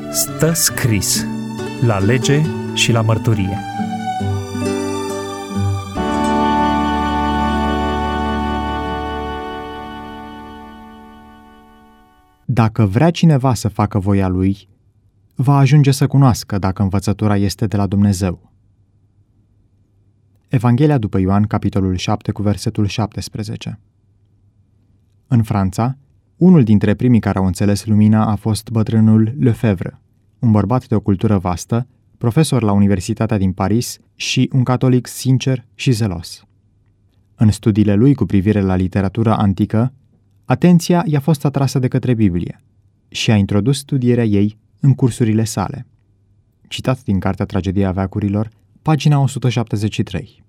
Stă scris la lege și la mărturie. Dacă vrea cineva să facă voia lui, va ajunge să cunoască dacă învățătura este de la Dumnezeu. Evanghelia după Ioan, capitolul 7, cu versetul 17. În Franța, unul dintre primii care au înțeles lumina a fost bătrânul Lefebvre, un bărbat de o cultură vastă, profesor la Universitatea din Paris și un catolic sincer și zelos. În studiile lui cu privire la literatura antică, atenția i-a fost atrasă de către Biblie și a introdus studierea ei în cursurile sale. Citat din Cartea Tragedia veacurilor, pagina 173.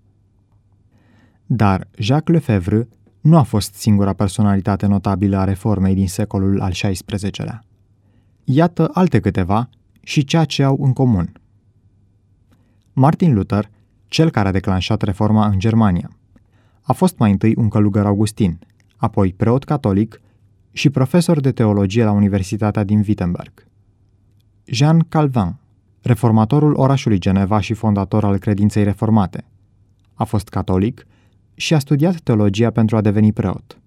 Dar Jacques Lefebvre nu a fost singura personalitate notabilă a reformei din secolul al XVI-lea. Iată alte câteva și ceea ce au în comun. Martin Luther, cel care a declanșat reforma în Germania, a fost mai întâi un călugăr augustin, apoi preot catolic și profesor de teologie la Universitatea din Wittenberg. Jean Calvin, reformatorul orașului Geneva și fondator al credinței reformate, a fost catolic și a studiat teologia pentru a deveni preot.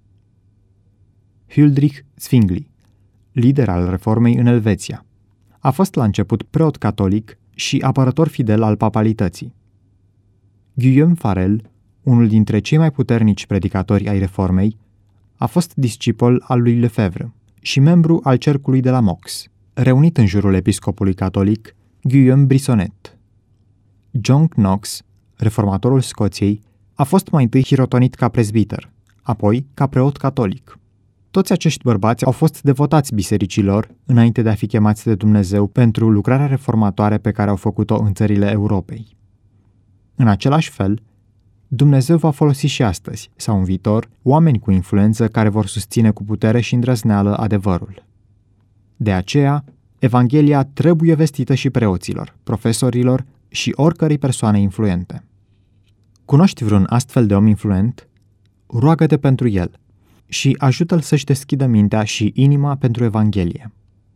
Huldrych Zwingli, lider al reformei în Elveția, a fost la început preot catolic și apărător fidel al papalității. Guillaume Farel, unul dintre cei mai puternici predicatori ai reformei, a fost discipol al lui Lefebvre și membru al cercului de la Mox, reunit în jurul episcopului catolic Guillaume Brissonnet. John Knox, reformatorul Scoției, a fost mai întâi hirotonit ca prezbiter, apoi ca preot catolic. Toți acești bărbați au fost devotați bisericilor înainte de a fi chemați de Dumnezeu pentru lucrarea reformatoare pe care au făcut-o în țările Europei. În același fel, Dumnezeu va folosi și astăzi, sau în viitor, oameni cu influență care vor susține cu putere și îndrăzneală adevărul. De aceea, Evanghelia trebuie vestită și preoților, profesorilor și oricărei persoane influente. Cunoști vreun astfel de om influent? Roagă-te pentru el și ajută-l să-și deschidă mintea și inima pentru Evanghelie.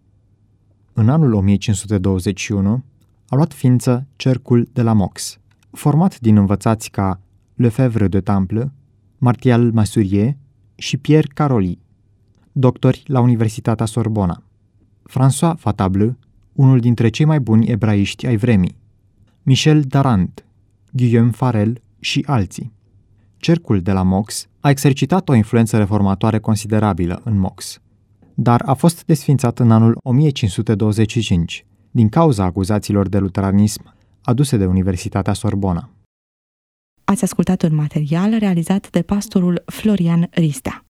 În anul 1521 a luat ființă cercul de la Mox, format din învățați ca Lefebvre de Temple, Martial Masurier și Pierre Caroli, doctori la Universitatea Sorbona, François Fatable, unul dintre cei mai buni ebraiști ai vremii, Michel Darand, Guillaume Farel și alții. Cercul de la Mox a exercitat o influență reformatoare considerabilă în Mox, dar a fost desființat în anul 1525 din cauza acuzațiilor de luteranism aduse de Universitatea Sorbona. Ați ascultat un material realizat de pastorul Florian Ristea.